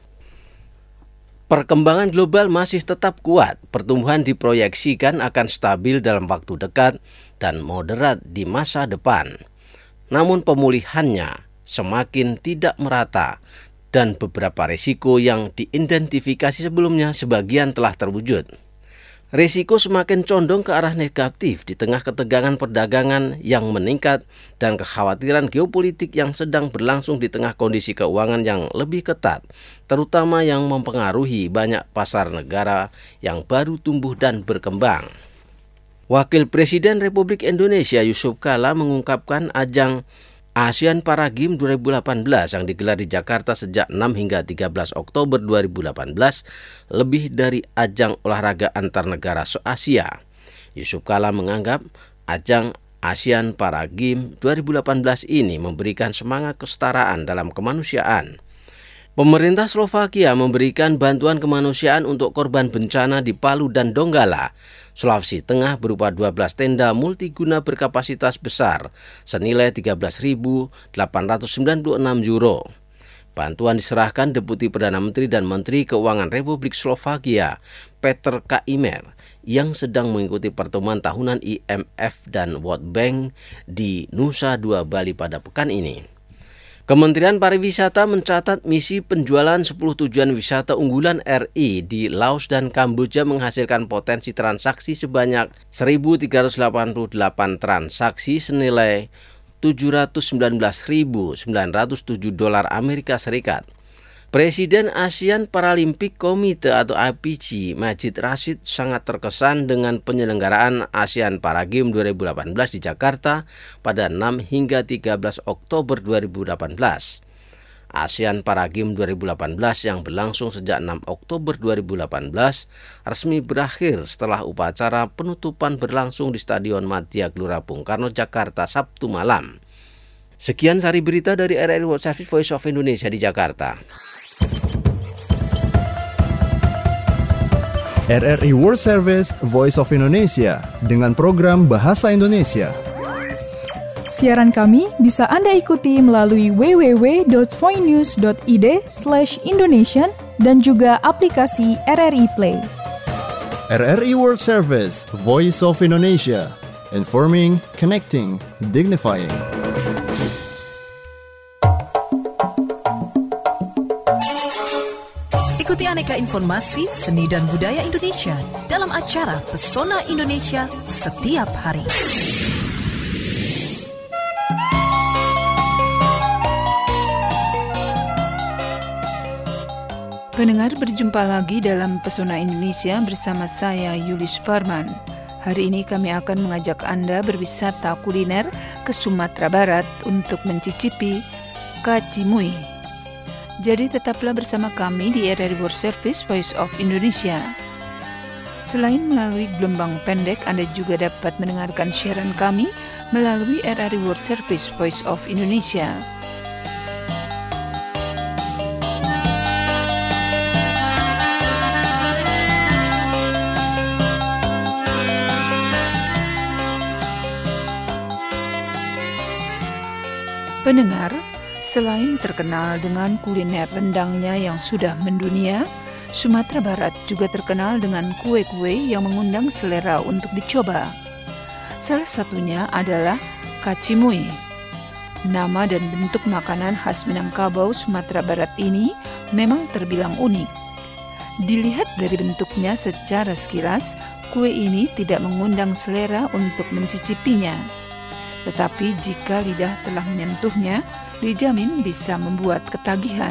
Perkembangan global masih tetap kuat, pertumbuhan diproyeksikan akan stabil dalam waktu dekat dan moderat di masa depan. Namun pemulihannya semakin tidak merata dan beberapa risiko yang diidentifikasi sebelumnya sebagian telah terwujud. Risiko semakin condong ke arah negatif di tengah ketegangan perdagangan yang meningkat dan kekhawatiran geopolitik yang sedang berlangsung di tengah kondisi keuangan yang lebih ketat, terutama yang mempengaruhi banyak pasar negara yang baru tumbuh dan berkembang. Wakil Presiden Republik Indonesia Yusuf Kala mengungkapkan ajang ASEAN Para Games dua ribu delapan belas yang digelar di Jakarta sejak enam hingga tiga belas Oktober dua ribu delapan belas lebih dari ajang olahraga antar negara se-Asia. Yusuf Kala menganggap ajang ASEAN Para Games dua ribu delapan belas ini memberikan semangat kesetaraan dalam kemanusiaan. Pemerintah Slovakia memberikan bantuan kemanusiaan untuk korban bencana di Palu dan Donggala, Sulawesi Tengah berupa dua belas tenda multiguna berkapasitas besar senilai tiga belas ribu delapan ratus sembilan puluh enam euro. Bantuan diserahkan Deputi Perdana Menteri dan Menteri Keuangan Republik Slovakia, Peter Kaimer, yang sedang mengikuti pertemuan tahunan I M F dan World Bank di Nusa Dua Bali pada pekan ini. Kementerian Pariwisata mencatat misi penjualan sepuluh tujuan wisata unggulan R I di Laos dan Kamboja menghasilkan potensi transaksi sebanyak seribu tiga ratus delapan puluh delapan transaksi senilai tujuh ratus sembilan belas ribu sembilan ratus tujuh dolar Amerika Serikat. Presiden ASEAN Paralympic Committee atau A P C, Majid Rashid, sangat terkesan dengan penyelenggaraan ASEAN Para Games dua ribu delapan belas di Jakarta pada enam hingga tiga belas Oktober dua ribu delapan belas. ASEAN Para Games dua ribu delapan belas yang berlangsung sejak enam Oktober dua ribu delapan belas resmi berakhir setelah upacara penutupan berlangsung di Stadion Madia Gelora Bung Karno, Jakarta, Sabtu malam. Sekian sari berita dari R R I World Service Voice of Indonesia di Jakarta. R R I World Service Voice of Indonesia dengan program Bahasa Indonesia. Siaran kami bisa Anda ikuti melalui w w w dot voinews dot i d slash indonesian dan juga aplikasi R R I Play. R R I World Service Voice of Indonesia. Informing, connecting, dignifying. Ikuti aneka informasi seni dan budaya Indonesia dalam acara Pesona Indonesia setiap hari. Pendengar, berjumpa lagi dalam Pesona Indonesia bersama saya Yuli Suparman. Hari ini kami akan mengajak Anda berwisata kuliner ke Sumatera Barat untuk mencicipi kacimui. Jadi tetaplah bersama kami di R R I World Service Voice of Indonesia. Selain melalui gelombang pendek, Anda juga dapat mendengarkan siaran kami melalui R R I World Service Voice of Indonesia. Pendengar, selain terkenal dengan kuliner rendangnya yang sudah mendunia, Sumatera Barat juga terkenal dengan kue-kue yang mengundang selera untuk dicoba. Salah satunya adalah kacimui. Nama dan bentuk makanan khas Minangkabau, Sumatera Barat ini memang terbilang unik. Dilihat dari bentuknya secara sekilas, kue ini tidak mengundang selera untuk mencicipinya. Tetapi jika lidah telah menyentuhnya, dijamin bisa membuat ketagihan.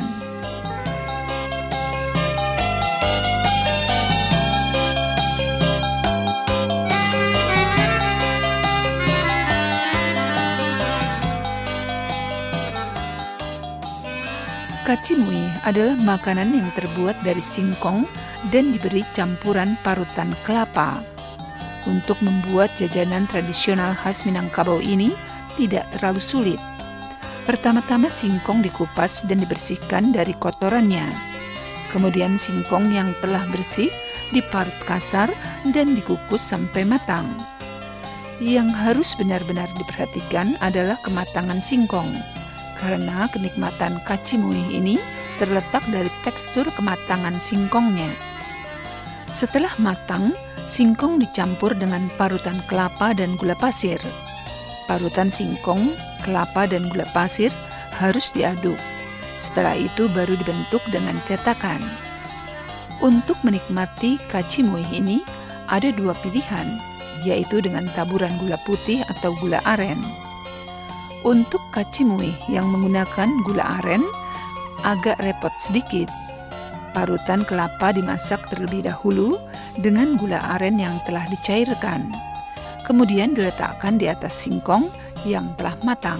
Kacimui adalah makanan yang terbuat dari singkong dan diberi campuran parutan kelapa. Untuk membuat jajanan tradisional khas Minangkabau ini tidak terlalu sulit. Pertama-tama singkong dikupas dan dibersihkan dari kotorannya. Kemudian singkong yang telah bersih diparut kasar dan dikukus sampai matang. Yang harus benar-benar diperhatikan adalah kematangan singkong, karena kenikmatan kacimui ini terletak dari tekstur kematangan singkongnya. Setelah matang, singkong dicampur dengan parutan kelapa dan gula pasir. Parutan singkong, kelapa, dan gula pasir harus diaduk. Setelah itu baru dibentuk dengan cetakan. Untuk menikmati kacimui ini ada dua pilihan, yaitu dengan taburan gula putih atau gula aren. Untuk kacimui yang menggunakan gula aren agak repot sedikit. Parutan kelapa dimasak terlebih dahulu dengan gula aren yang telah dicairkan. Kemudian diletakkan di atas singkong yang telah matang.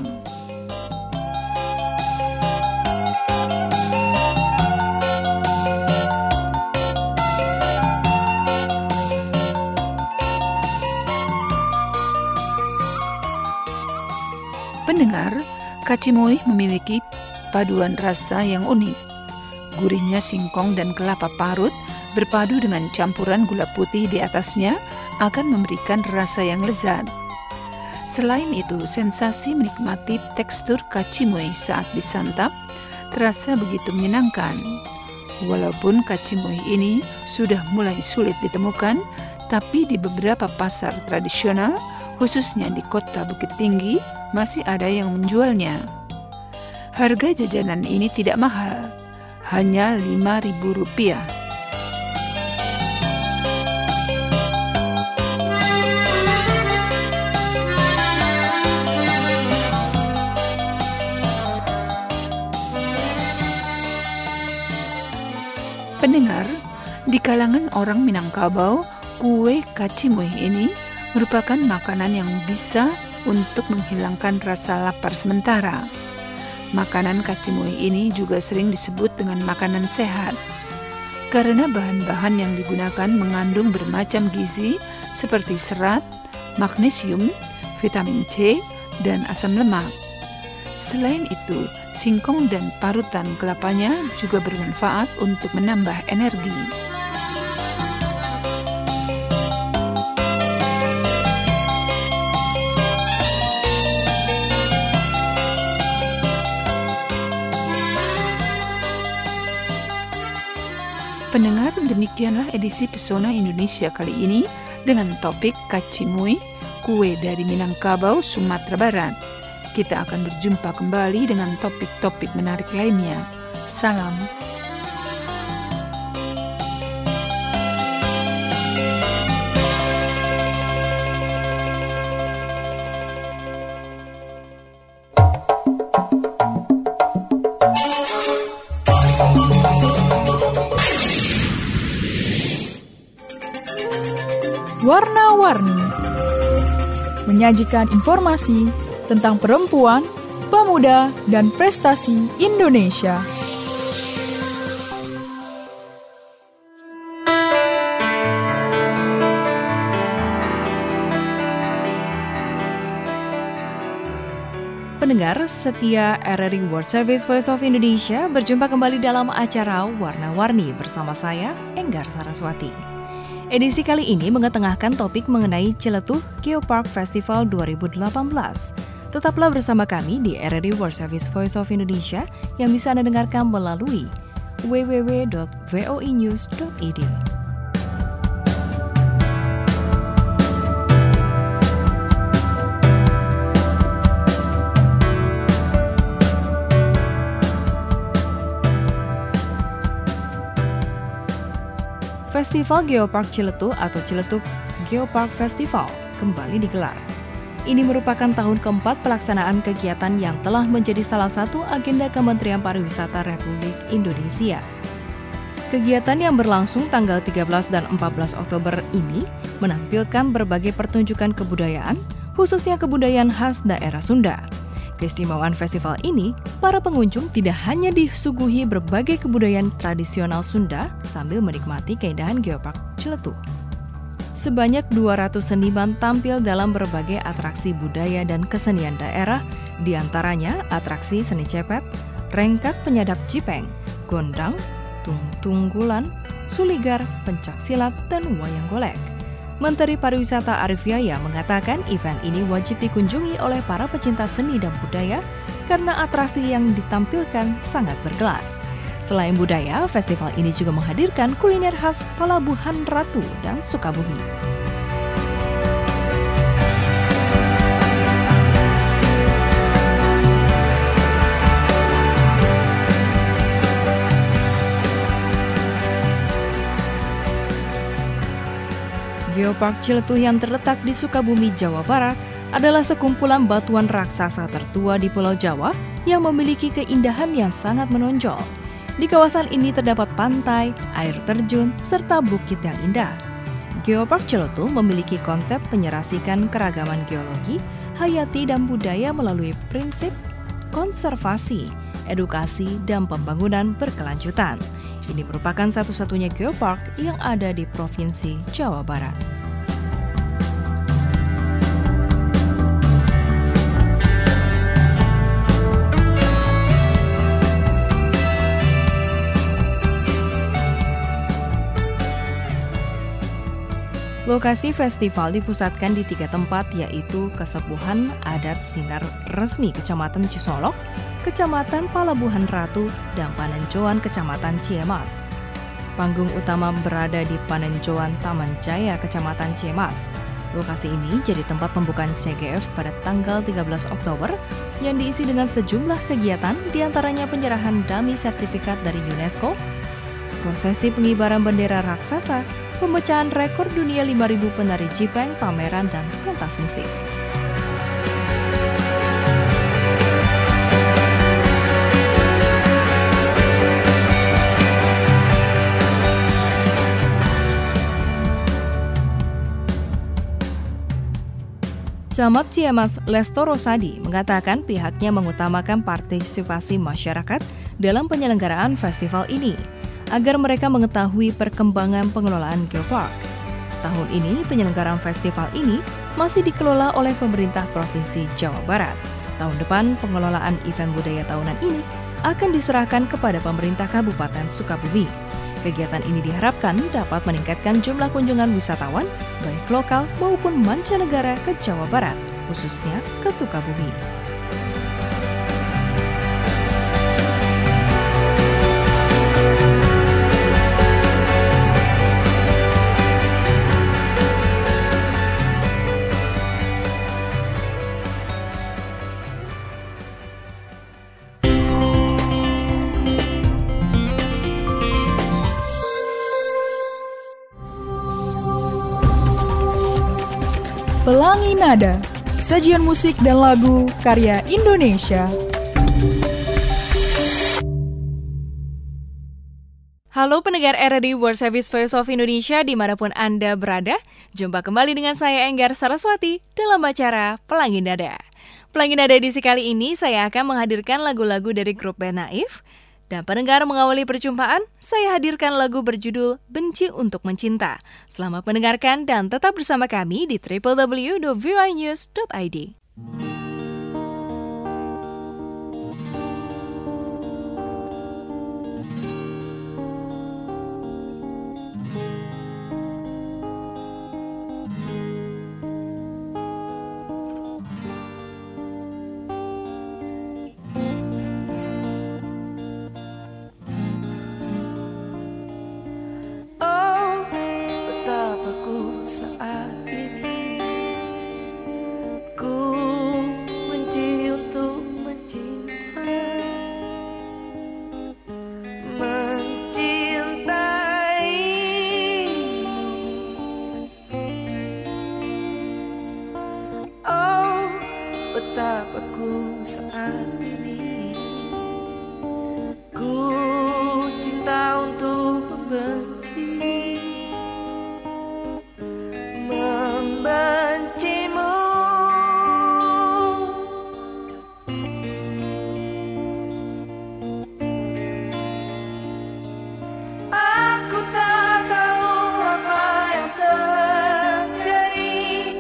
Pendengar, kacimui memiliki paduan rasa yang unik. Gurihnya singkong dan kelapa parut berpadu dengan campuran gula putih di atasnya akan memberikan rasa yang lezat. Selain itu, sensasi menikmati tekstur kacimui saat disantap terasa begitu menyenangkan. Walaupun kacimui ini sudah mulai sulit ditemukan, tapi di beberapa pasar tradisional, khususnya di kota Bukit Tinggi, masih ada yang menjualnya. Harga jajanan ini tidak mahal, hanya lima ribu rupiah. Pendengar, di kalangan orang Minangkabau, kue kacimui ini merupakan makanan yang bisa untuk menghilangkan rasa lapar sementara. Makanan kacimui ini juga sering disebut dengan makanan sehat, karena bahan-bahan yang digunakan mengandung bermacam gizi seperti serat, magnesium, vitamin C, dan asam lemak. Selain itu, singkong dan parutan kelapanya juga bermanfaat untuk menambah energi. Pendengar, demikianlah edisi Pesona Indonesia kali ini dengan topik kacimui, kue dari Minangkabau, Sumatera Barat. Kita akan berjumpa kembali dengan topik-topik menarik lainnya. Salam. Warna-warni menyajikan informasi tentang perempuan, pemuda, dan prestasi Indonesia. Pendengar setia R R I World Service Voice of Indonesia, berjumpa kembali dalam acara Warna-Warni bersama saya, Enggar Saraswati. Edisi kali ini mengetengahkan topik mengenai Ciletuh Geopark Festival dua ribu delapan belas. Tetaplah bersama kami di R R I World Service Voice of Indonesia yang bisa Anda dengarkan melalui w w w dot voinews dot i d. Festival Geopark Ciletuh atau Ciletuh Geopark Festival kembali digelar. Ini merupakan tahun keempat pelaksanaan kegiatan yang telah menjadi salah satu agenda Kementerian Pariwisata Republik Indonesia. Kegiatan yang berlangsung tanggal tiga belas dan empat belas Oktober ini menampilkan berbagai pertunjukan kebudayaan, khususnya kebudayaan khas daerah Sunda. Keistimewaan festival ini, para pengunjung tidak hanya disuguhi berbagai kebudayaan tradisional Sunda sambil menikmati keindahan Geopark Ciletuh. Sebanyak dua ratus seniman tampil dalam berbagai atraksi budaya dan kesenian daerah, diantaranya atraksi seni cepet, rengkak penyadap cipeng, gondang, tung-tunggulan, suligar, pencak silat, dan wayang golek. Menteri Pariwisata Arief Yahya mengatakan event ini wajib dikunjungi oleh para pecinta seni dan budaya karena atraksi yang ditampilkan sangat berkelas. Selain budaya, festival ini juga menghadirkan kuliner khas Palabuhan Ratu dan Sukabumi. Geopark Ciletuh yang terletak di Sukabumi, Jawa Barat adalah sekumpulan batuan raksasa tertua di Pulau Jawa yang memiliki keindahan yang sangat menonjol. Di kawasan ini terdapat pantai, air terjun, serta bukit yang indah. Geopark Ciletuh memiliki konsep menyerasikan keragaman geologi, hayati, dan budaya melalui prinsip konservasi, edukasi, dan pembangunan berkelanjutan. Ini merupakan satu-satunya geopark yang ada di Provinsi Jawa Barat. Lokasi festival dipusatkan di tiga tempat, yaitu Kesepuhan Adat Sinar Resmi Kecamatan Cisolok, Kecamatan Palabuhan Ratu, dan Panenjoan Kecamatan Ciemas. Panggung utama berada di Panenjoan Taman Jaya Kecamatan Ciemas. Lokasi ini jadi tempat pembukaan C G F pada tanggal tiga belas Oktober yang diisi dengan sejumlah kegiatan, diantaranya penyerahan dummy sertifikat dari UNESCO, prosesi pengibaran bendera raksasa, pemecahan rekor dunia lima ribu penari jipeng, pameran, dan pentas musik. Camat Ciemas Lesto Rosadi mengatakan pihaknya mengutamakan partisipasi masyarakat dalam penyelenggaraan festival ini, agar mereka mengetahui perkembangan pengelolaan geopark. Tahun ini, penyelenggaraan festival ini masih dikelola oleh pemerintah Provinsi Jawa Barat. Tahun depan, pengelolaan event budaya tahunan ini akan diserahkan kepada pemerintah Kabupaten Sukabumi. Kegiatan ini diharapkan dapat meningkatkan jumlah kunjungan wisatawan, baik lokal maupun mancanegara ke Jawa Barat, khususnya ke Sukabumi. Pelangi Nada, sajian musik dan lagu karya Indonesia. Halo pendengar R R I World Service Voice of Indonesia dimanapun Anda berada. Jumpa kembali dengan saya Enggar Saraswati dalam acara Pelangi Nada. Pelangi Nada edisi kali ini saya akan menghadirkan lagu-lagu dari grup band Naif. Dan pendengar mengawali perjumpaan, saya hadirkan lagu berjudul Benci Untuk Mencinta. Selamat mendengarkan dan tetap bersama kami di w w w dot v o i news dot i d. Ku tatap aku saat ini. Ku cinta untuk membenci, membencimu. Aku tak tahu apa yang terjadi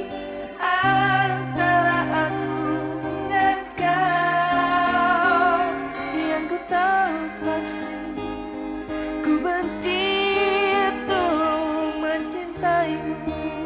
antara aku dan kau. Yang ku tahu pasti ku benci untuk mencintaimu.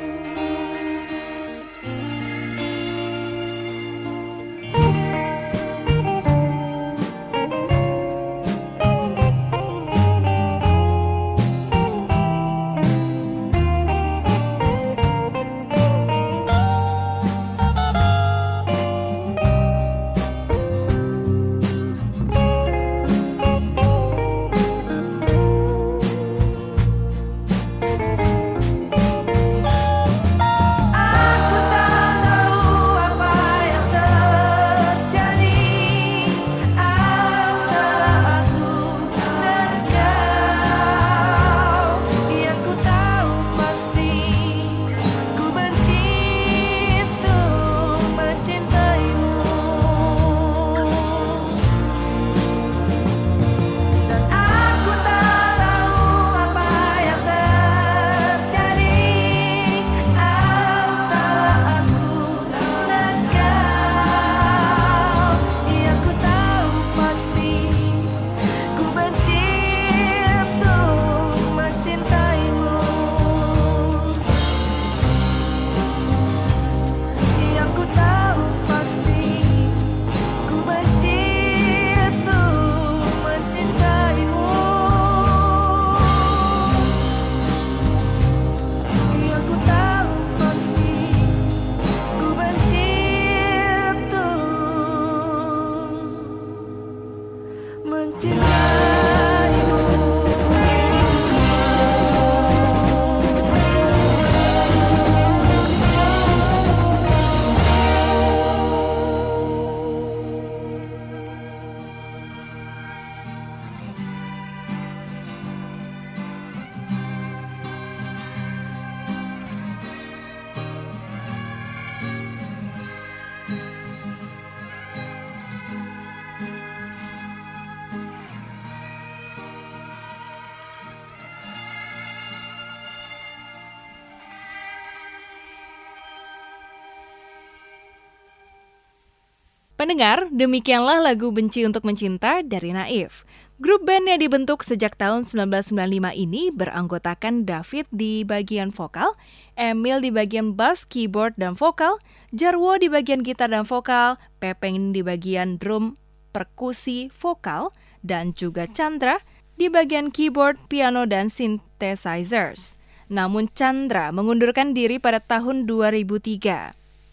Pendengar, demikianlah lagu Benci Untuk Mencinta dari Naif. Grup band yang dibentuk sejak tahun sembilan belas sembilan puluh lima ini beranggotakan David di bagian vokal, Emil di bagian bass, keyboard, dan vokal, Jarwo di bagian gitar dan vokal, Pepeng di bagian drum, perkusi, vokal, dan juga Chandra di bagian keyboard, piano, dan synthesizers. Namun Chandra mengundurkan diri pada tahun dua ribu tiga.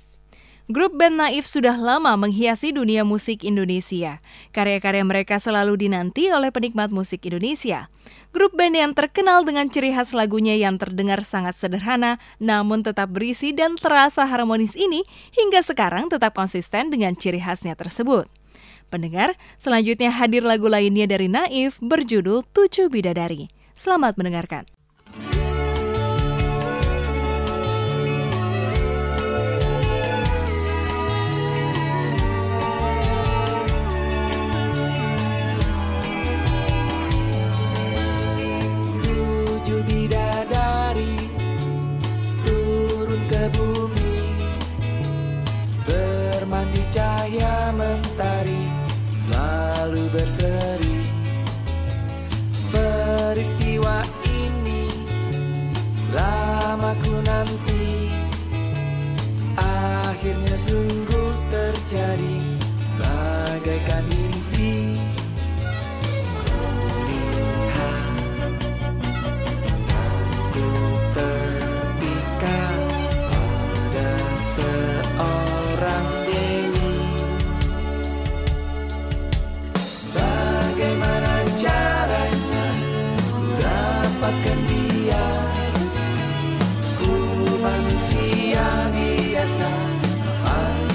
Grup band Naif sudah lama menghiasi dunia musik Indonesia. Karya-karya mereka selalu dinanti oleh penikmat musik Indonesia. Grup band yang terkenal dengan ciri khas lagunya yang terdengar sangat sederhana, namun tetap berisi dan terasa harmonis ini hingga sekarang tetap konsisten dengan ciri khasnya tersebut. Pendengar, selanjutnya hadir lagu lainnya dari Naif berjudul Tujuh Bidadari. Selamat mendengarkan. Cahaya mentari selalu berseri. Peristiwa ini lama ku nanti, akhirnya sungguh terjadi bagaikan mimpi. Lihat aku terpikat pada seorang dapatkan dia. Ku manusia biasa,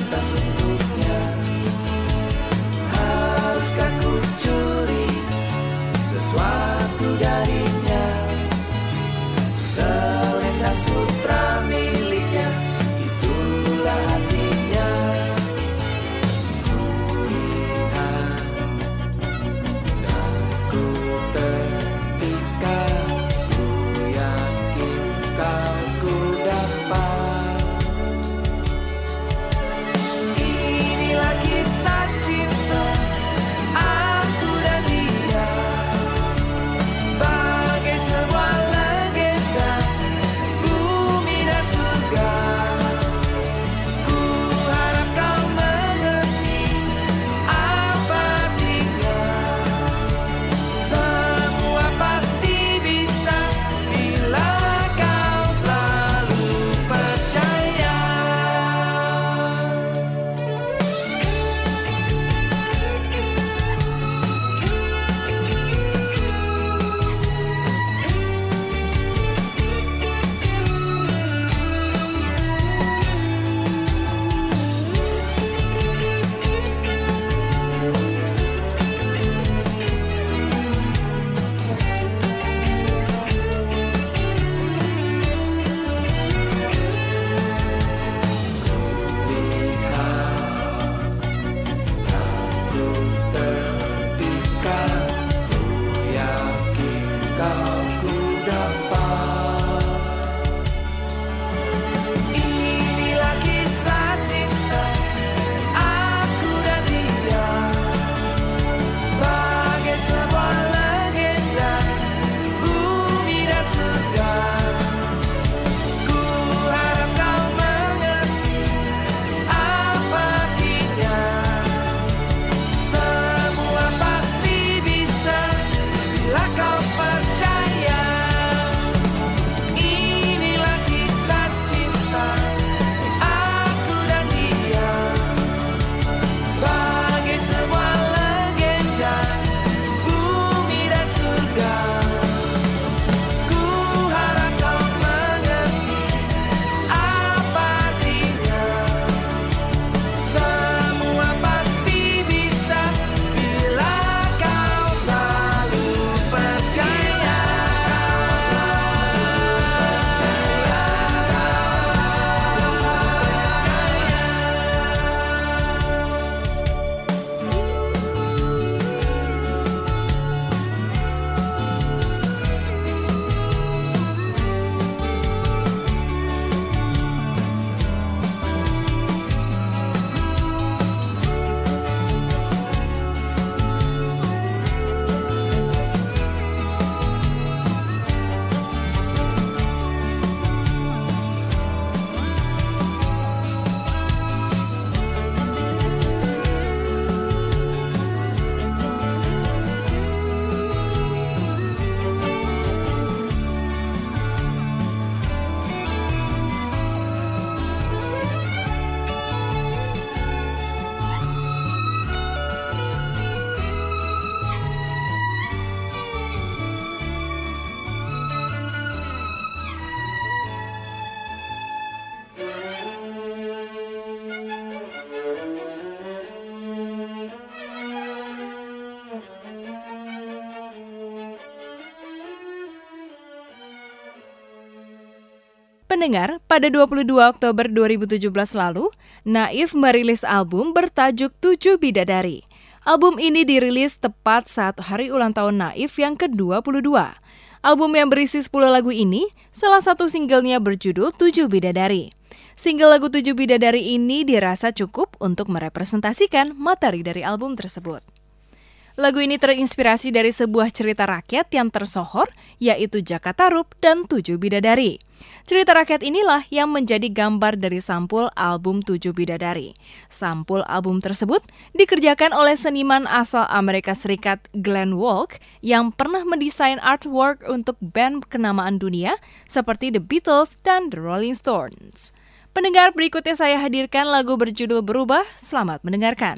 pendengar, pada dua puluh dua Oktober dua ribu tujuh belas lalu, Naif merilis album bertajuk Tujuh Bidadari. Album ini dirilis tepat saat hari ulang tahun Naif yang ke dua puluh dua. Album yang berisi sepuluh lagu ini, salah satu singlenya berjudul Tujuh Bidadari. Single lagu Tujuh Bidadari ini dirasa cukup untuk merepresentasikan materi dari album tersebut. Lagu ini terinspirasi dari sebuah cerita rakyat yang tersohor, yaitu Jakatarup dan Tujuh Bidadari. Cerita rakyat inilah yang menjadi gambar dari sampul album Tujuh Bidadari. Sampul album tersebut dikerjakan oleh seniman asal Amerika Serikat Glenn Walk yang pernah mendesain artwork untuk band kenamaan dunia seperti The Beatles dan The Rolling Stones. Pendengar, berikutnya saya hadirkan lagu berjudul Berubah. Selamat mendengarkan.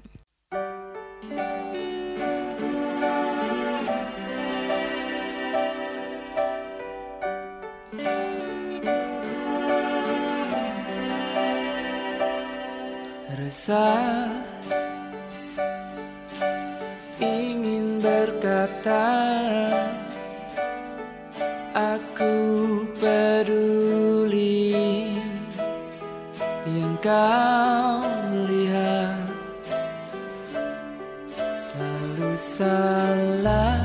Rasa ingin berkata, aku peduli. Yang kau lihat selalu salah,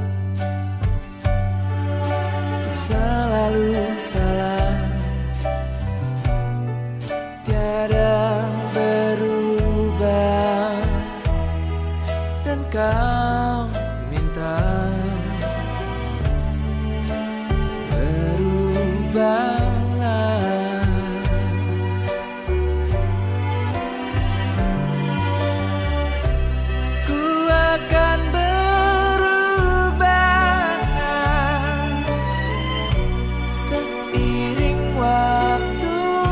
ku selalu salah. Tiada berubah dan kau minta berubahlah. Ku akan berubah seiring waktu.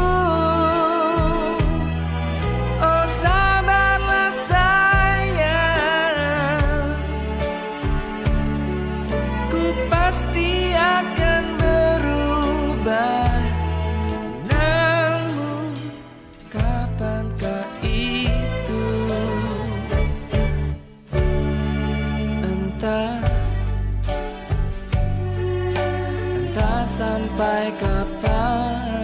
Pasti akan berubah, namun kapankah itu? Entah, entah sampai kapan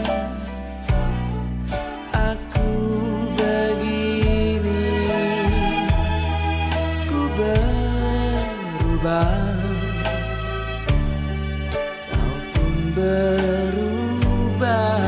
aku begini, ku berubah. Berubah.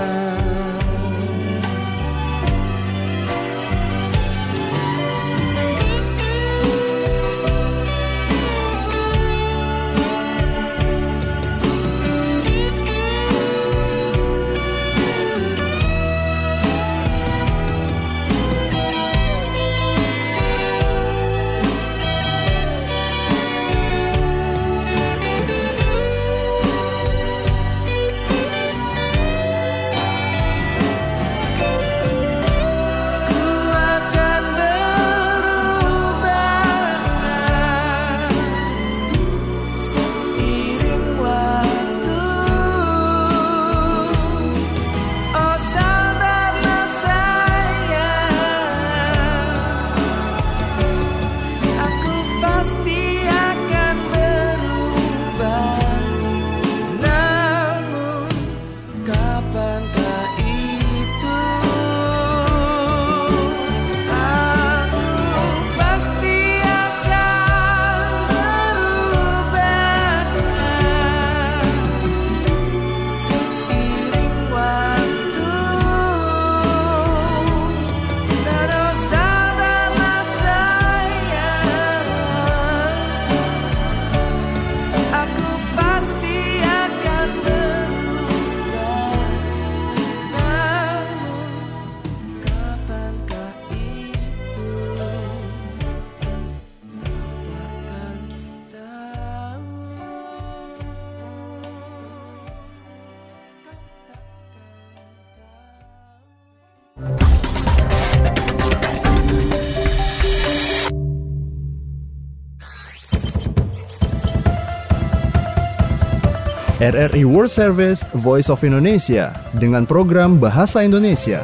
R R I World Service Voice of Indonesia dengan program Bahasa Indonesia.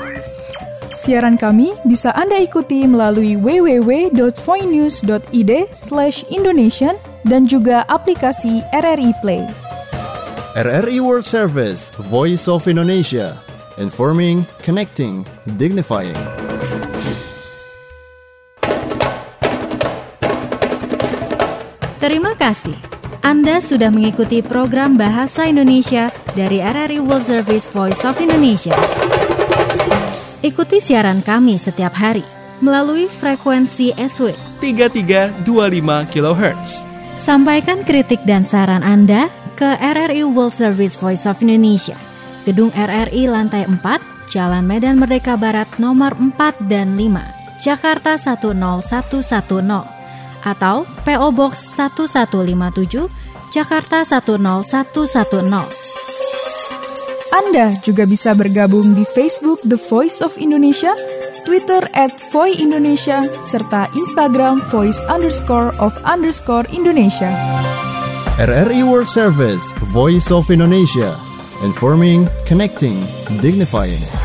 Siaran kami bisa Anda ikuti melalui w w w dot voinews dot i d slash indonesian dan juga aplikasi R R I Play. R R I World Service, Voice of Indonesia. Informing, connecting, dignifying. Terima kasih. Anda sudah mengikuti program Bahasa Indonesia dari R R I World Service Voice of Indonesia. Ikuti siaran kami setiap hari melalui frekuensi S W tiga tiga dua lima kilohertz. Sampaikan kritik dan saran Anda ke R R I World Service Voice of Indonesia, Gedung R R I lantai empat, Jalan Medan Merdeka Barat nomor empat dan lima, Jakarta satu nol satu satu nol, atau P O Box satu satu lima tujuh, Jakarta satu nol satu satu nol. Anda juga bisa bergabung di Facebook The Voice of Indonesia, Twitter at Voi Indonesia, serta Instagram voice underscore of underscore Indonesia. R R I World Service, Voice of Indonesia. Informing, connecting, dignifying.